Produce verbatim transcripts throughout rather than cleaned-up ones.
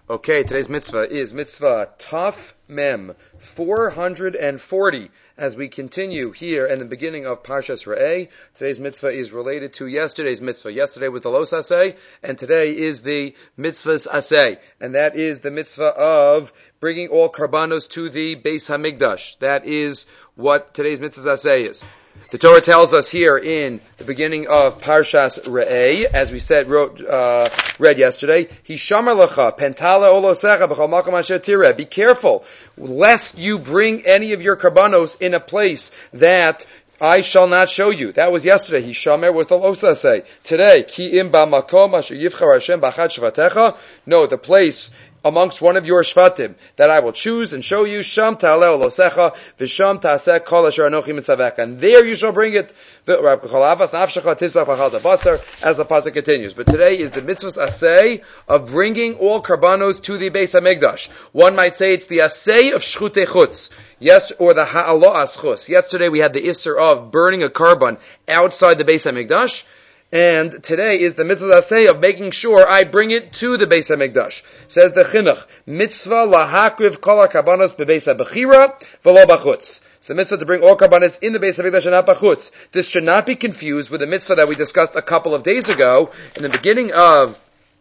Okay, today's mitzvah is mitzvah Taf Mem four hundred forty. As we continue here in the beginning of Parshas Re'eh, today's mitzvah is related to yesterday's mitzvah. Yesterday was the Los Aseh, and today is the Mitzvah's Aseh. And that is the mitzvah of bringing all karbanos to the Beis HaMikdash. That is what today's Mitzvah's Aseh is. The Torah tells us here in the beginning of Parshas Re'eh, as we said, wrote, uh, read yesterday, Hishamar lecha, pentala olosecha b'chol makom asher tireh. Be careful, lest you bring any of your karbanos in a place that I shall not show you. That was yesterday. Hishamer was the Los Aseh. Today, ki im ba'makom asher yivchar Hashem b'achad shvatecha. No, the place amongst one of your shvatim that I will choose and show you, sham ta'aleh olosecha v'sham ta'aseh kol asher anochi mitzavech, and there you shall bring it, as the pasuk continues. But today is the mitzvah's aseh of bringing all karbanos to the Beis HaMikdash. One might say it's the aseh of shchutei chutz, yes, or the ha'alo aschus. Yesterday we had the isser of burning a karban outside the Beis HaMikdash. And today is the mitzvah aseh of making sure I bring it to the Beis HaMikdash. Says the chinuch, mitzvah lahakriv kol karbanos bebeis habechira v'lo bachutz. It's the mitzvah to bring all karbanos in the Beis HaMikdash and not bachutz. This should not be confused with the mitzvah that we discussed a couple of days ago in the beginning of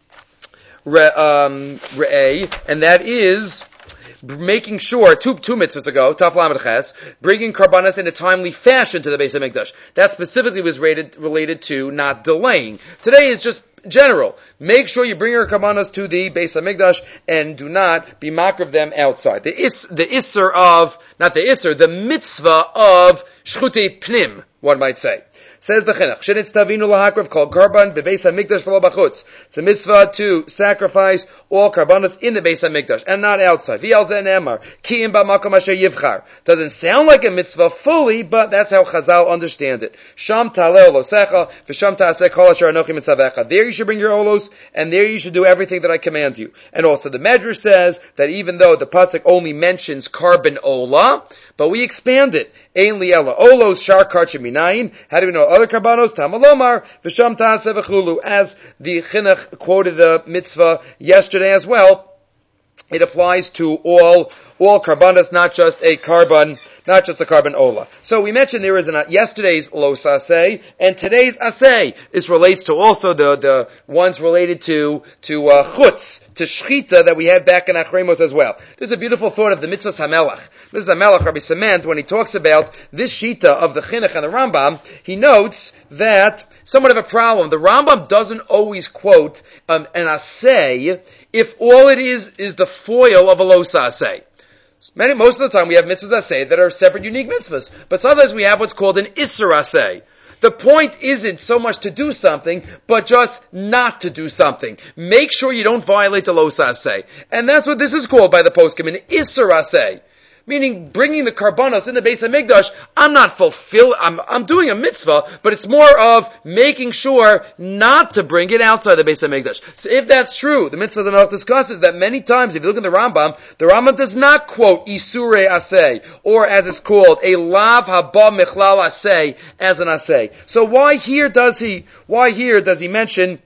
Re, um, Re'eh, and that is making sure, two, two mitzvahs ago, Taf Lamed Ches, bringing karbanos in a timely fashion to the Beis HaMikdash. That specifically was rated, related to not delaying. Today is just general. Make sure you bring your karbanos to the Beis HaMikdash and do not be makriv them outside. The is, the isser of, not the isser, the mitzvah of shchutei pnim, one might say. Says the chinuch, Shenitz tavinu lahakriv kol karban bebeis hamikdash v'lo bachutz. It's a mitzvah to sacrifice all karbanos in the Beis HaMikdash and not outside. V'yal zeh ne'emar, ki im ba'makom asher yivchar. Doesn't sound like a mitzvah fully, but that's how Chazal understand it. Sham ta'aleh olosecha v'sham ta'aseh kol asher anochi mitzavecha. There you should bring your olos, and there you should do everything that I command you. And also the Medrash says that even though the pasuk only mentions karban ola, but we expand it. Ein li'ela olos shar karchim minayin. How do we know other karbanos? Tamalomar v'sham ta'aseh v'chulu. As the chinuch quoted the mitzvah yesterday as well, it applies to all all karbanos, not just a karban, not just a karban ola. So we mentioned there is an, yesterday's Los Aseh, and today's Aseh. This relates to also the, the ones related to, to, uh, chutz, to shchita that we had back in Achremos as well. There's a beautiful thought of the Mitzvah's HaMelech. Mitzvah's HaMelech, Rabbi Sement, when he talks about this shita of the Chinuch and the Rambam, he notes that somewhat of a problem. The Rambam doesn't always quote, um, an Aseh if all it is, is the foil of a Los Aseh. Many, most of the time we have mitzvahs aseh that are separate, unique mitzvahs. But sometimes we have what's called an isser aseh. The point isn't so much to do something, but just not to do something. Make sure you don't violate the Los Aseh. And that's what this is called by the poskim, an isser aseh. Meaning, bringing the karbanos in the Beis HaMikdash, I'm not fulfill, I'm, I'm doing a mitzvah, but it's more of making sure not to bring it outside the Beis HaMikdash. So if that's true, the mitzvah Zanach discusses that many times, if you look at the Rambam, the Rambam does not quote Isurei Aseh, or as it's called, a Lav Haba Michlal Aseh, as an Aseh. So why here does he, why here does he mention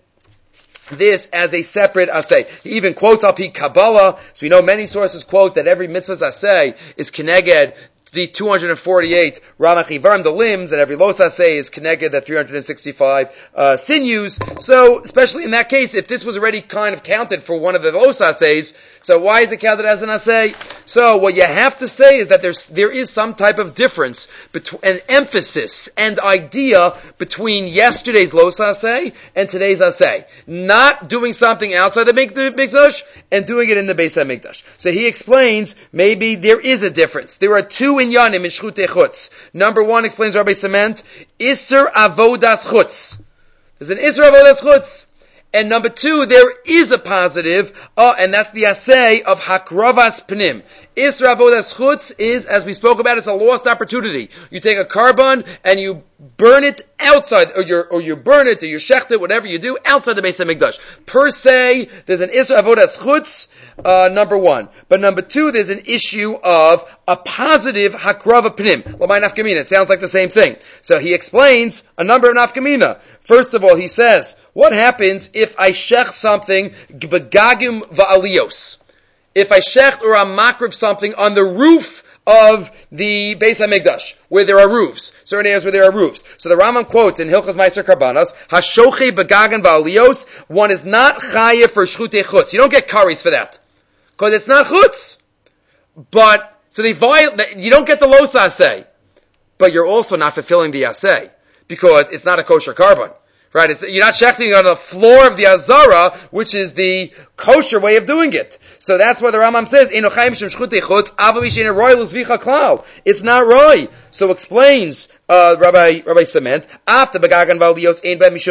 this as a separate aseh? He even quotes Al Pi Kabbalah, so we know many sources quote that every mitzvah's aseh is keneged the two hundred forty-eight Ramach Ivarim, the limbs, and every Los Aseh is connected the three hundred sixty-five uh, sinews. So, especially in that case, if this was already kind of counted for one of the Los Asehs, so why is it counted as an Aseh? So, what you have to say is that there's, there is some type of difference, between, an emphasis and idea between yesterday's Los Aseh and today's Aseh. Not doing something outside the Mikdash and doing it in the Beis HaMikdash. So he explains, maybe there is a difference. There are two inyanim in shchutei chutz. Number one, explains Rabbi Sement, Isser avodas chutz. There's an Isser avodas chutz. And number two, there is a positive, uh, and that's the aseh of hakravas pnim. Isser avodas chutz is, as we spoke about, it's a lost opportunity. You take a karban and you burn it outside, or you or you burn it, or you shecht it, whatever you do, outside the Beis HaMikdash. Per se, there's an Isra Avodas Chutz, uh, number one. But number two, there's an issue of a positive Hakrava Pnim. L'may Nafkamina. It sounds like the same thing. So he explains a number of Nafkamina. First of all, he says, what happens if I shech something, Begagim Va'alios? If I shecht or I'm makriv something on the roof of the Beis HaMikdash, where there are roofs, certain areas where there are roofs. So the Rambam quotes in Hilchos Meiser Karbanos, Hashoche begagan va'aliyos, one is not chayev for shchutei chutz. You don't get curries for that. Because it's not chutz. But, so they violate, you don't get the los asay. But you're also not fulfilling the asay. Because it's not a kosher carbon. Right? It's, you're not shechting on the floor of the Azara, which is the kosher way of doing it. So that's why the Rambam says, it's not roy. So explains, uh, Rabbi, Rabbi Sement, after Begagan Valios,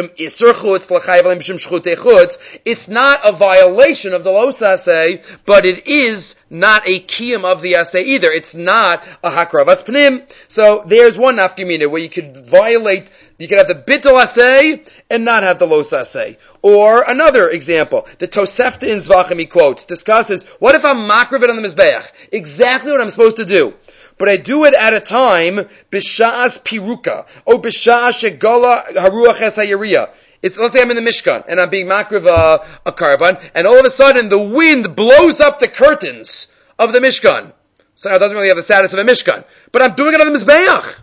it's not a violation of the Los Asay, but it is not a kiyum of the Asay either. It's not a Hakravas Pnim. So there's one nafkamina where you could violate. You can have the bittul asay and not have the los asay. Or another example, the Tosefta in Zvachim he quotes, discusses, what if I'm makriv it on the Mizbeach? Exactly what I'm supposed to do. But I do it at a time, b'sha'as piruka, or b'sha'as shegala haruach es hayariya. It's, let's say I'm in the Mishkan, and I'm being makriv uh, a carbon, and all of a sudden the wind blows up the curtains of the Mishkan. So it doesn't really have the status of a Mishkan. But I'm doing it on the Mizbeach.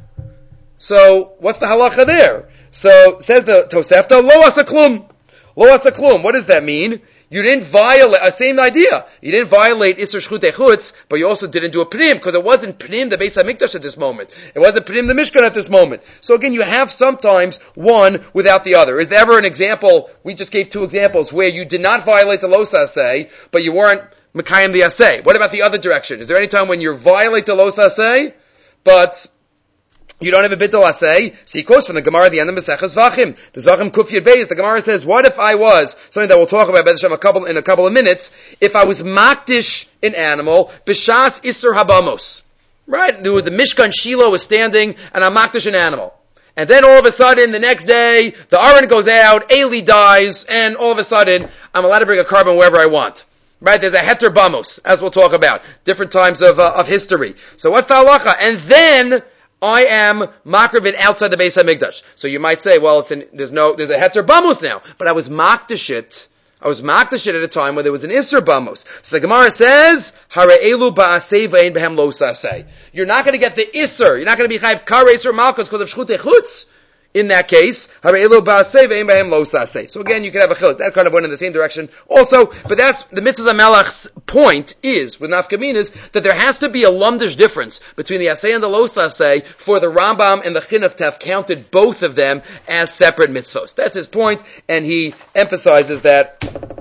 So, what's the halacha there? So, says the Tosefta, lo asaklum. Lo asaklum. What does that mean? You didn't violate, uh, same idea. You didn't violate Isser Shchutei Chutz, but you also didn't do a Pnim, because it wasn't Pnim the Beis HaMikdash at this moment. It wasn't Pnim the Mishkan at this moment. So again, you have sometimes one without the other. Is there ever an example, we just gave two examples, where you did not violate the Los Asay, but you weren't Mekayim the Asay? What about the other direction? Is there any time when you violate the Los Asay, but you don't have a bittul asay? So he quotes from the Gemara at the end of Maseches Zvachim. The Zvachim Kuf Yud Beis, the Gemara says, what if I was, something that we'll talk about B'ez Hashem a couple, in a couple of minutes, if I was makdish an animal, b'shas isser habamos. Right? There was the Mishkan Shiloh was standing, and I'm makdish an animal. And then all of a sudden, the next day, the Aron goes out, Eli dies, and all of a sudden, I'm allowed to bring a carbon wherever I want. Right? There's a heter bamos, as we'll talk about. Different times of, uh, of history. So what's the halacha? And then, I am makrivit outside the Beis HaMikdash. So you might say, well, it's an, there's no, there's a heter bamos now. But I was makdish it. I was makdish it at a time where there was an isser bamos. So the Gemara says, Hare'elu ba'asei v'ein behem lo sasei. You're not going to get the isser. You're not going to be chayv kar isser malchus because of shchutei chutz. In that case, Hare'elu ba'asei v'ein behem lo sasei. So again, you can have a chiluk. That kind of went in the same direction also. But that's, the Mitzvah Melach's point is, with nafkaminas, that there has to be a lumdish difference between the asay and the lo sasei for the Rambam and the Chinuch to have counted both of them as separate mitzvos. That's his point, and he emphasizes that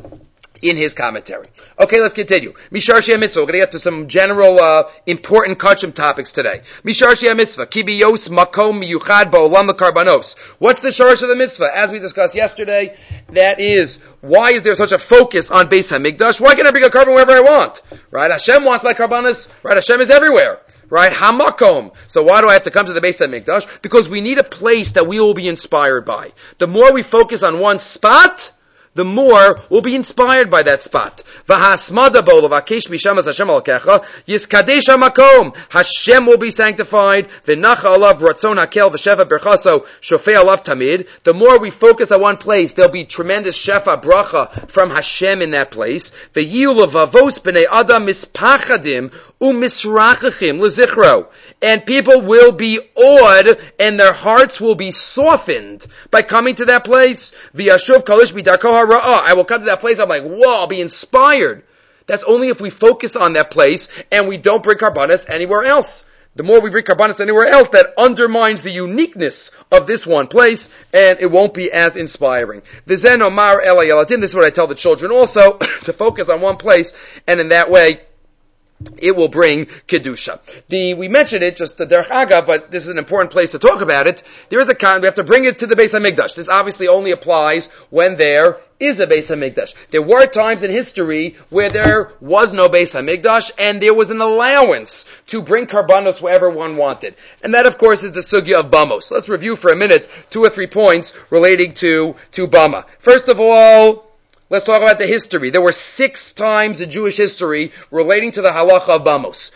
in his commentary. Okay, let's continue. Mishar Shia Mitzvah. We're going to get to some general, uh, important kachim topics today. Mishar Shia Mitzvah. Kibiyos makom miyuchad ba'olam karbanos. What's the sharash of the mitzvah? As we discussed yesterday, that is, why is there such a focus on Beis HaMikdash? Why can I bring a carbon wherever I want? Right? Hashem wants my karbanos. Right? Hashem is everywhere. Right? Hamakom. So why do I have to come to the Beis HaMikdash? Because we need a place that we will be inspired by. The more we focus on one spot, the more we'll be inspired by that spot. Hashem will be sanctified. The more we focus on one place, there'll be tremendous shefa bracha from Hashem in that place. And people will be awed, and their hearts will be softened by coming to that place. I will come to that place, I'm like, whoa, I'll be inspired. That's only if we focus on that place, and we don't bring karbanos anywhere else. The more we bring karbanos anywhere else, that undermines the uniqueness of this one place, and it won't be as inspiring. V'zen omar ela yeladim. This is what I tell the children also, to focus on one place, and in that way, it will bring kedusha. The we mentioned it just the derech agav, but this is an important place to talk about it. There is a con we have to bring it to the Beis Hamikdash. This obviously only applies when there is a Beis Hamikdash. There were times in history where there was no Beis Hamikdash and there was an allowance to bring karbanos wherever one wanted, and that of course is the sugya of bamos. Let's review for a minute two or three points relating to to bama. First of all, let's talk about the history. There were six times in Jewish history relating to the halacha of bamos.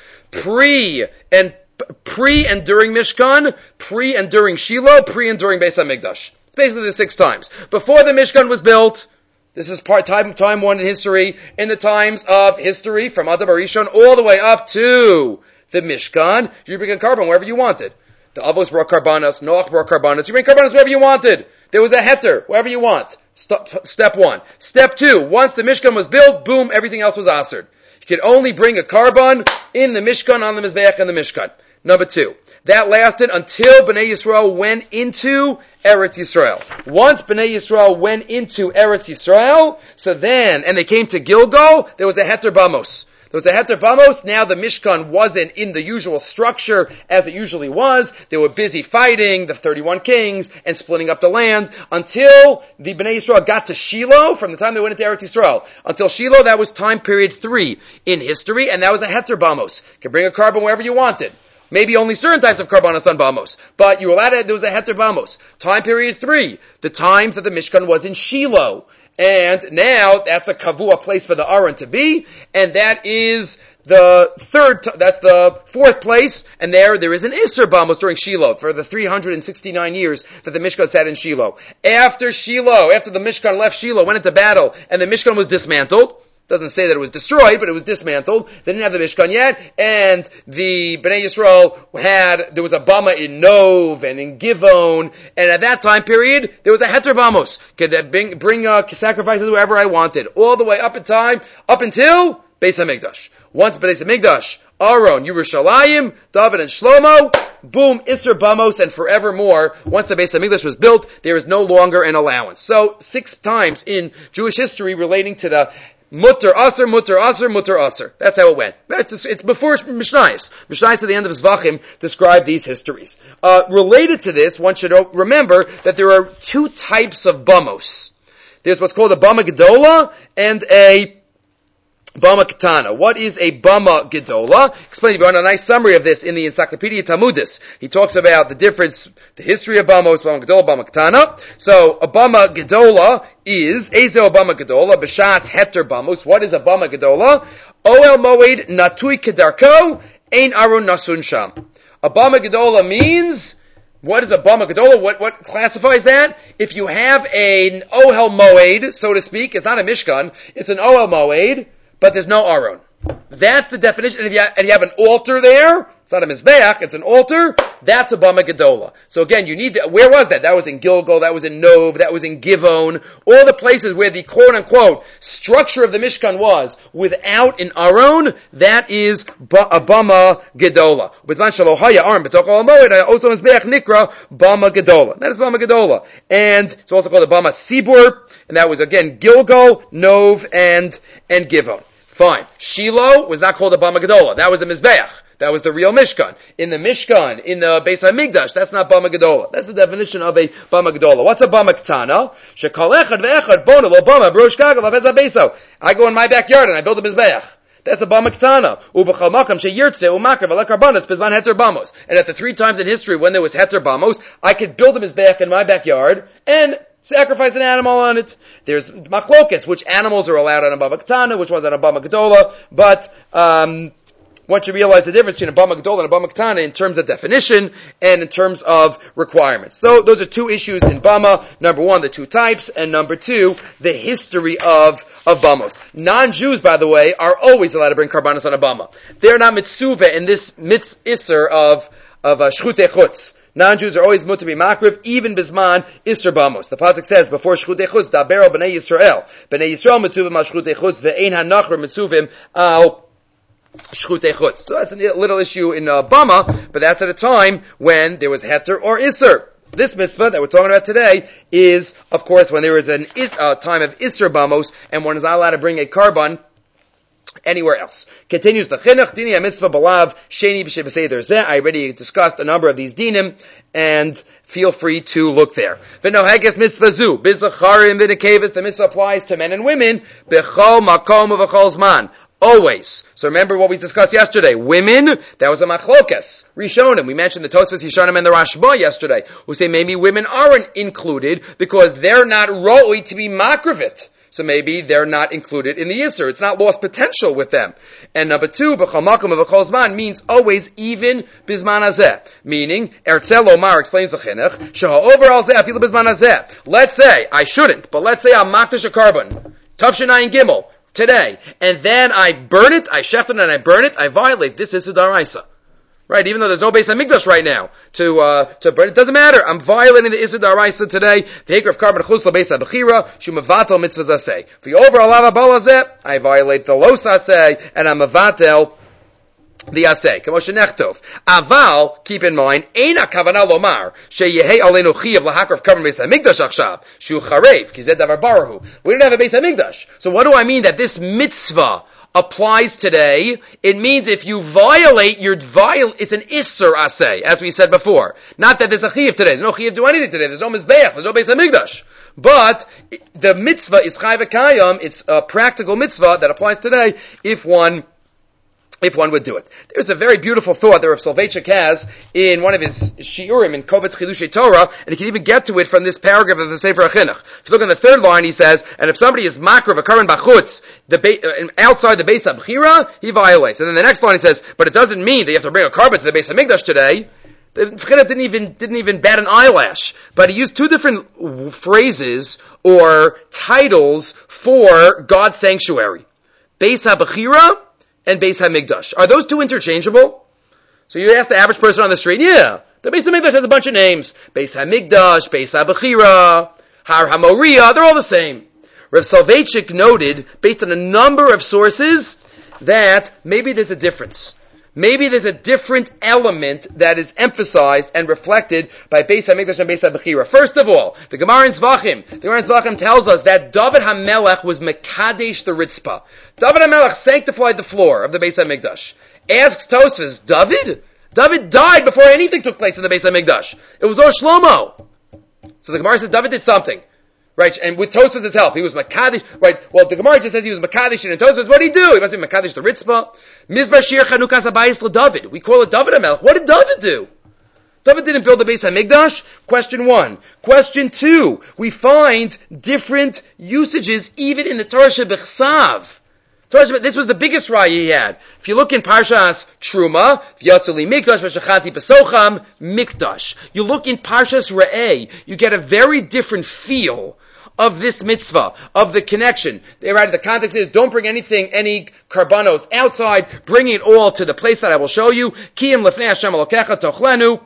Pre and pre and during Mishkan, pre and during Shiloh, pre and during Beis Hamikdash. Basically the six times. Before the Mishkan was built, this is part time time one in history, in the times of history from Adam Arishon all the way up to the Mishkan, you bring a carbon wherever you wanted. The Avos brought karbanos, Noach brought karbanos, you bring karbanos wherever you wanted. There was a heter, wherever you want. Step, step one. Step two, once the Mishkan was built, boom, everything else was asered. You could only bring a carbon in the Mishkan, on the Mizbeach and the Mishkan. Number two, that lasted until Bnei Yisrael went into Eretz Yisrael. Once Bnei Yisrael went into Eretz Yisrael, so then, and they came to Gilgal, there was a heter bamos. There was a heter bamos. Now the Mishkan wasn't in the usual structure as it usually was. They were busy fighting the thirty-one kings and splitting up the land until the Bnei Yisrael got to Shiloh. From the time they went into Eretz Yisrael until Shiloh, that was time period three in history, and that was a heter bamos. You could bring a carbon wherever you wanted. Maybe only certain types of karbanos on bamos, but you were allowed to, there was a heter bamos. Time period three, the times that the Mishkan was in Shiloh. And now that's a kavua place for the Aron to be, and that is the third, t- that's the fourth place, and there, there is an Isser bamos during Shiloh for the three hundred sixty-nine years that the Mishkan sat in Shiloh. After Shiloh, after the Mishkan left Shiloh, went into battle, and the Mishkan was dismantled, doesn't say that it was destroyed, but it was dismantled. They didn't have the Mishkan yet, and the Bnei Yisrael had, there was a Bama in Nov and in Givon, and at that time period, there was a Heter Bamos. Could bring, bring uh, sacrifices wherever I wanted, all the way up in time, up until Beis HaMikdash. Once Beis HaMikdash, Aaron, Yerushalayim, David and Shlomo, boom, Isser Bamos, and forevermore, once the Beis HaMikdash was built, there is no longer an allowance. So, six times in Jewish history relating to the Mutter Aser, Mutter Aser, Mutter Aser. That's how it went. It's, it's before Mishnayos. Mishnayos at the end of Zvachim describe these histories. Uh, related to this, one should remember that there are two types of bamos. There's what's called a bama gedola and a Bama Ketana. What is a Bama Gedola? Explain to you on a nice summary of this in the Encyclopedia Talmudis. He talks about the difference, the history of Bamos, Bama Gedola, Bama Ketana. So, a Bama Gedola is, Ezo Bama Gedola, B'shas Heter Bamos. What is a Bama Gedola? Oel Moed Natui Kedarko, Ein Arun Nasun Sham. A Bama Gedola means, what is a Bama Gedola? What, what classifies that? If you have an Ohel Moed, so to speak, it's not a Mishkan, it's an Ohel Moed, but there's no Aron. That's the definition. And if you have, and you have an altar there, it's not a Mizbeach, it's an altar, that's a Bama Gedola. So again, you need, the, where was that? That was in Gilgal, that was in Nov, that was in Givon, all the places where the quote-unquote structure of the Mishkan was without an Aron, that is a Bama Gedola. B'zman shalohaya Aron b'toch ol hamoed, also Mizbeach nikra Bama Gedola. That is Bama Gedola. And it's also called a Bama Sibur, and that was again Gilgal, Nov, and, and Givon. Fine. Shiloh was not called a Bama Gedola. That was a Mizbeach. That was the real Mishkan. In the Mishkan, in the Beis HaMikdash, that's not Bama Gedola. That's the definition of a Bama Gedola. What's a Bama Ketana? Shekol echad ve'echad bona lo Bama b'rosh kagav hafez habeso. I go in my backyard and I build a Mizbeach. That's a Bama Ketana. Ubechal makam sheyirtze umakar v'la karbanos bizman heter bamos. And at the three times in history when there was heter bamos, I could build a Mizbeach in my backyard and sacrifice an animal on it. There's machlokas, which animals are allowed on a Bama Ketana, which ones on a Bama Gedola, but um, one should realize the difference between a Bama Gedola and a Bama Ketana in terms of definition and in terms of requirements. So those are two issues in Bama. Number one, the two types, and number two, the history of of Bamos. Non-Jews, by the way, are always allowed to bring karbanos on a Bama. They're not mitzuva in this mitz isser of of uh, shchutei chutz. Non-Jews are always mutter b'makriv, even bisman isser bamos. The pasuk says before shchutei chutz, daber al bnei Yisrael. Bnei Yisrael mitzuvim al shchutei chutz, ve'ein hanachar mitzuvim al shchutei chutz. So that's a little issue in uh, Bama, but that's at a time when there was heter or isser. This mitzvah that we're talking about today is, of course, when there is an is, uh, time of isser bamos, and one is not allowed to bring a carbon anywhere else. Continues the chinuch, dini ha-mitzvah balav, sheni b'shei b'seder zeh. I already discussed a number of these dinim, and feel free to look there. V'noheges mitzvah zu, b'zacharim v'nekeves, the mitzvah applies to men and women, b'chol makom u'v'chol zman. Always. So remember what we discussed yesterday. Women, that was a machlokas. Rishonim. We mentioned the Tosfos Yishonim and the Rashba yesterday, who say maybe women aren't included because they're not roi to be makravit. So maybe they're not included in the Yisr. It's not lost potential with them. And number two, b'chol makom u'v'chol zman means always, even bizman hazeh. Meaning, Ertzel Omar explains the chinuch, sheha overall zeh afilu bizman hazeh. Let's say, I shouldn't, but let's say I'm makdash a carbon. Tavshinai Gimel. Today. And then I burn it, I sheft it and I burn it, I violate. This is a daraisa. Right? Even though there's no Beis HaMikdash right now to, uh, to burn it, doesn't matter. I'm violating the Issa Daraisa today. The Hikr of Carbon Chus Beis HaBechira, Shumavatel Mitzvah Zaseh. If you over Alava Balazeh, I violate the Los Aseh, and I'm Mavatel the Aseh. K'moshe Nechtov. Aval, keep in mind, Eina Kavanah Lomar, Sheyehei Aleinu Chiyav Lahakar of Carbon Beis HaMikdash Achshav, Shu Charev, Ki Zed Davar Barahu. We didn't have a Beis HaMikdash. So what do I mean that this mitzvah applies today? It means if you violate your viol, it's an Isser Aseh, as we said before. Not that there's a Chiyav today. There's no Chiyav to do anything today. There's no Mizbeach. There's no Beis HaMikdash. But the mitzvah is Chai V'Kayam. It's a practical mitzvah that applies today if one If one would do it. There's a very beautiful thought that Rav Soloveitchik has in one of his shiurim in Kovetz Chidushei Torah, and he can even get to it from this paragraph of the Sefer HaChinuch. If you look on the third line, he says, and if somebody is makra v'karan b'chutz, the ba- uh, outside the Beis HaBechira, he violates. And then the next line he says, but it doesn't mean that you have to bring a carbon to the Beis HaMikdash today. The Chinuch didn't even, didn't even bat an eyelash. But he used two different phrases or titles for God's sanctuary. Beis HaBechira and Beis HaMikdash. Are those two interchangeable? So you ask the average person on the street, yeah, the Beis HaMikdash has a bunch of names. Beis HaMikdash, Beis HaBechira, Har HaMoriah, they're all the same. Rav Soloveitchik noted, based on a number of sources, that maybe there's a difference. Maybe there's a different element that is emphasized and reflected by Beis HaMikdash and Beis HaBechira. First of all, the Gemara in Zvachim, the Gemara in Zvachim tells us that David HaMelech was Mekadesh the Ritzpah. David HaMelech sanctified the floor of the Beis HaMikdash. Asks Tosfos, David? David died before anything took place in the Beis HaMikdash. It was all Shlomo. So the Gemara says David did something. Right, and with Tosfos' help, he was Makadish, right, well, the Gemara just says he was Makadish, and Tosfos, what did he do? He must be Makadish the Ritzpah. Mizbar Shir Chanukas Habayis LeDavid. We call it David HaMelech. What did David do? David didn't build the Beis HaMikdash. Question one. Question two. We find different usages even in the Torah Shebechsav. This was the biggest raya he had. If you look in Parshas Truma, V'yasuli Mikdash v'shachati b'socham Mikdash. You look in Parshas Re'eh, you get a very different feel of this mitzvah, of the connection. Right, the context is, don't bring anything, any karbanos outside, bring it all to the place that I will show you. Kiyim lefnei Hashem Elokecha tochlenu.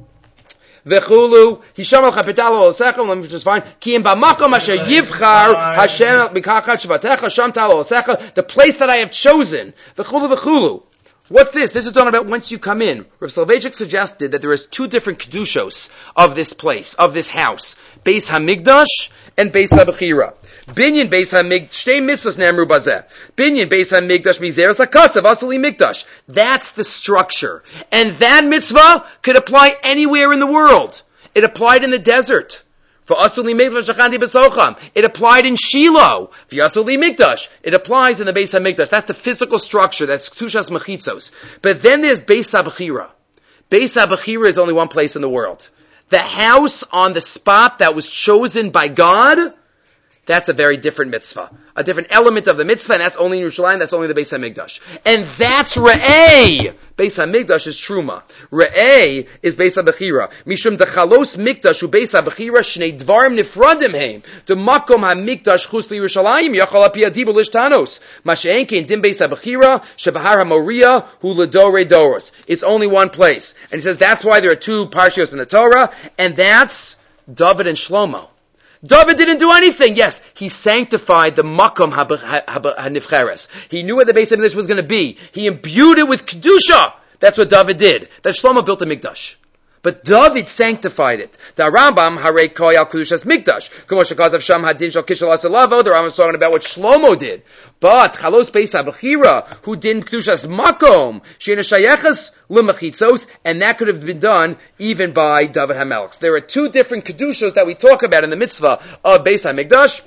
V'chulu, Hisham al chapitalo al sechem, let me just find, Ki im b'makom asher yivchar, Hashem b'kachat shvatecha, Sham talo al sechem, the place that I have chosen. V'chulu, v'chulu. What's this? This is talking about once you come in. Rav Soloveitchik suggested that there is two different kedushos of this place, of this house. Beis HaMikdash and Beis HaBechira. Binyan Beis HaMikdash, shtei mitzvahs ne'amru bazeh. Binyan Beis HaMikdash mizeres hakasav asuli mikdash. That's the structure. And that mitzvah could apply anywhere in the world. It applied in the desert. For asuli mikdash shachanti b'socham. It applied in Shiloh. For asuli mikdash. It applies in the Beis HaMikdash. That's the physical structure. That's Ketushas Mechitzos. But then there's Beis HaBechira. Beis HaBechira is only one place in the world. The house on the spot that was chosen by God, that's a very different mitzvah. A different element of the mitzvah, and that's only in Yerushalayim, that's only the Beis HaMikdash. And that's Re'eh. Beis HaMikdash is Truma. Re'eh is Beis HaBechira. Mishum dechalos mikdash hu Beis HaBechira shnei dvarim nifradim heim. De makom HaMikdash chus li Yerushalayim yachal api adibu lishtanos. Ma she'en kein dim Beis HaBechira shebahar HaMoriah hu ledorei doros. It's only one place. And he says that's why there are two parshios in the Torah, and that's David and Shlomo. David didn't do anything. Yes, he sanctified the makom hanifcheres. He knew where the Beis HaMikdash was going to be. He imbued it with kedusha. That's what David did. That Shlomo built the Mikdash. But David sanctified it. The Rambam, Harei Koyal Kedushas Mikdash. Kumosh Shakazav Sham Hadin Shal Kishal Asalavo. The Rambam is talking about what Shlomo did. But Chalos Beis HaBechira, who did Kedushas Makom, Sheina Shayechas L'Mechitzos, and that could have been done even by David HaMelech. So there are two different Kedushas that we talk about in the mitzvah of Beis HaMikdash.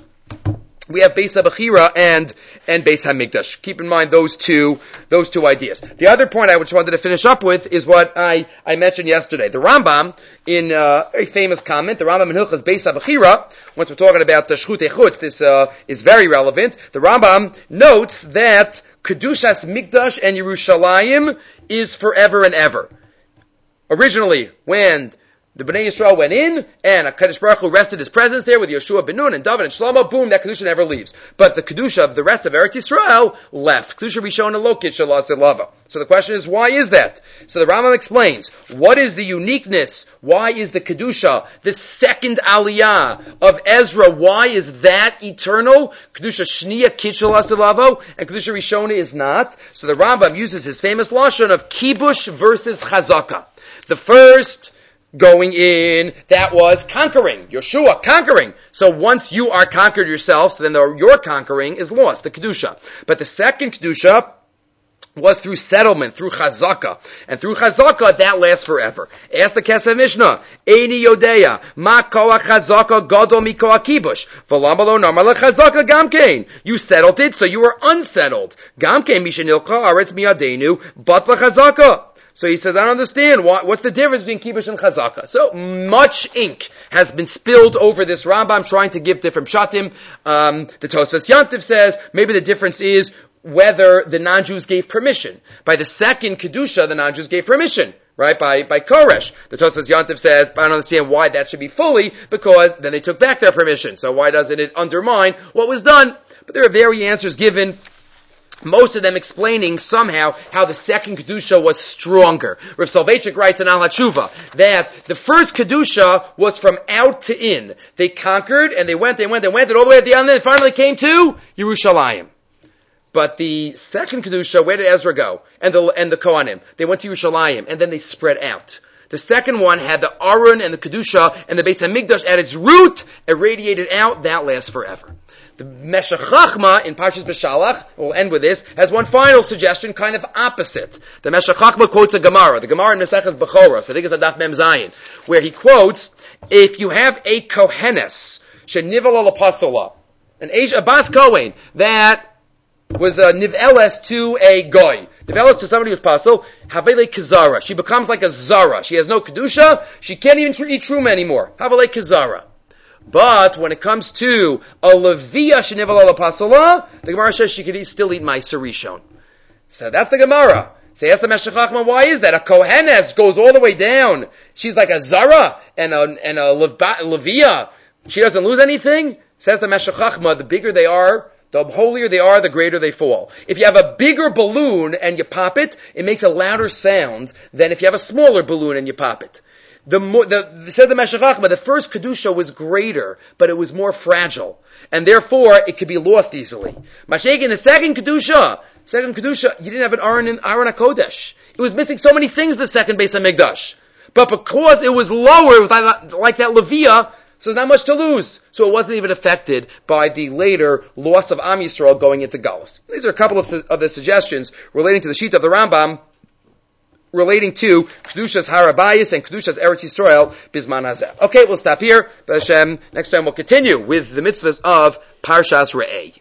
We have Beis HaBechira and, and Beis HaMikdash. Keep in mind those two, those two ideas. The other point I just wanted to finish up with is what I, I mentioned yesterday. The Rambam, in uh, a very famous comment, the Rambam in Hilchas Beis HaBechira, once we're talking about the Shchutei Chutz, this uh, is very relevant. The Rambam notes that Kedushas Mikdash and Yerushalayim is forever and ever. Originally, when the Bnei Yisrael went in, and HaKadosh Baruch Hu rested his presence there with Yeshua ben Nun and David and Shlomo, boom, that Kedusha never leaves. But the Kedusha of the rest of Eretz Yisrael left. Kedusha Rishon Elokit Shalah Selava. So the question is, why is that? So the Rambam explains, what is the uniqueness? Why is the Kedusha, the second Aliyah of Ezra, why is that eternal? Kedusha Shniya Kitshal Asilavo, and Kedusha Rishona is not. So the Rambam uses his famous lashon of Kibush versus Chazaka. The first going in, that was conquering. Yeshua, conquering. So once you are conquered yourself, so then the, your conquering is lost, the Kedusha. But the second Kedusha was through settlement, through Chazaka. And through Chazaka, that lasts forever. Ask the Kesef Mishnah, Eini Yodeya, Ma Koach Chazaka Gadol Mikoach Kibush, V'lamalo Namar Chazaka Gamkein. You settled it, so you were unsettled. Gamkein Mishanilcha Aretz Miyadeinu, Bat Chazaka. So he says, I don't understand. What, what's the difference between Kibush and Chazaka? So much ink has been spilled over this Rambam trying to give different pshatim. Um, the Tosas Yantiv says maybe the difference is whether the non-Jews gave permission. By the second Kedusha, the non-Jews gave permission, right? By, by Koresh. The Tosas Yantiv says, but I don't understand why that should be fully, because then they took back their permission. So why doesn't it undermine what was done? But there are various answers given. Most of them explaining somehow how the second Kedusha was stronger. Rav Soloveitchik writes in Al HaTshuva that the first Kedusha was from out to in. They conquered, and they went, they went, they went, and all the way at the end, and they finally came to Yerushalayim. But the second Kedusha, where did Ezra go? And the, and the Kohanim. They went to Yerushalayim, and then they spread out. The second one had the Aron and the Kedusha and the Beis HaMikdash at its root, irradiated out, that lasts forever. The Meshech Chachma in Parshas Beshalach, we'll end with this, has one final suggestion, kind of opposite. The Meshech Chachma quotes a Gemara, the Gemara in Maseches Bechoros, I think it's a Daf Mem Zayin, where he quotes, if you have a Kohenes, Shenivel al Apasola, an a Bas Kohen, that was a Niveles to a Goy, Niveles to somebody who's Pasol, Havele Kizara, she becomes like a Zara, she has no Kedusha, she can't even eat Truma anymore, Havele Kizara. But when it comes to a Levia Shenivel al Apasola, the Gemara says she could eat, still eat Meiser Rishon. So that's the Gemara. So ask the Meshech Chachma, why is that? A Kohenes goes all the way down. She's like a Zara and a, and a Levia. She doesn't lose anything. Says the Meshech Chachma, the bigger they are, the holier they are, the greater they fall. If you have a bigger balloon and you pop it, it makes a louder sound than if you have a smaller balloon and you pop it. The, the, said the Meshech Chachma, the first Kedusha was greater, but it was more fragile. And therefore, it could be lost easily. Mashayk, in the second Kedusha, second Kedusha, you didn't have an Aron in Aron HaKodesh. It was missing so many things, the second Beis HaMikdash. But because it was lower, it was like, like that Levia, so there's not much to lose. So it wasn't even affected by the later loss of Am Yisrael going into Galus. These are a couple of, of the suggestions relating to the sheet of the Rambam, relating to Kedushas Harabayis and Kedushas Eretz Yisrael Bizman Hazeh. Okay, we'll stop here. But Hashem, next time we'll continue with the mitzvahs of Parshas Re'eh.